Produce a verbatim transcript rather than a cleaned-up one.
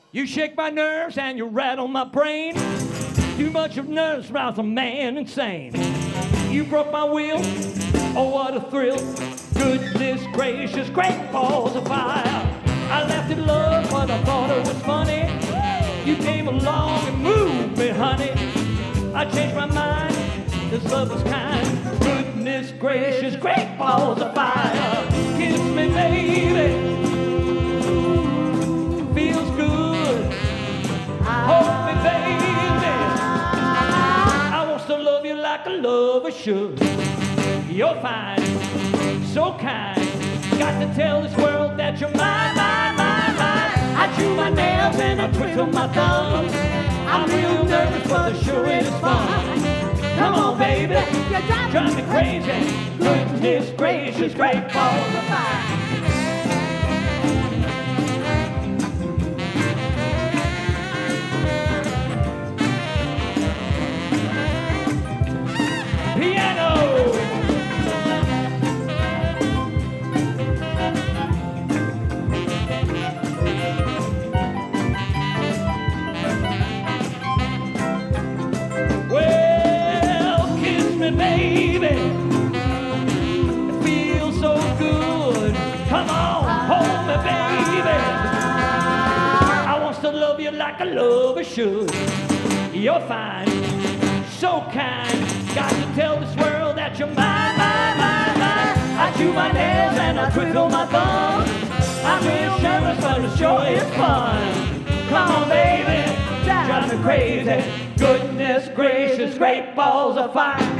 You shake my nerves and you rattle my brain. Too much of nerves drives a man insane. You broke my wheel, oh what a thrill. Goodness gracious, great balls of fire. I laughed in love, but I thought it was funny. You came along and moved me, honey. I changed my mind, this love was kind. Goodness gracious, great balls of fire. Kiss me, baby. Feels good. Hold me, baby. I want to love you like a lover should. You're fine, so kind. Got to tell this world that you're mine, mine, mine, mine. I chew my nails and I twiddle my thumbs. I'm real nervous, but sure it is fun. Come on, baby, drive me crazy. Goodness gracious, great balls of fire. Baby, it feels so good. Come on, hold me, baby. I want to love you like a lover should. You're fine, so kind. Got to tell this world that you're mine, mine, mine, mine. I chew my nails and I twiddle my thumbs. I'm real nervous, but it sure is fun. Come on, baby, drive me crazy. Goodness gracious, great balls of fire.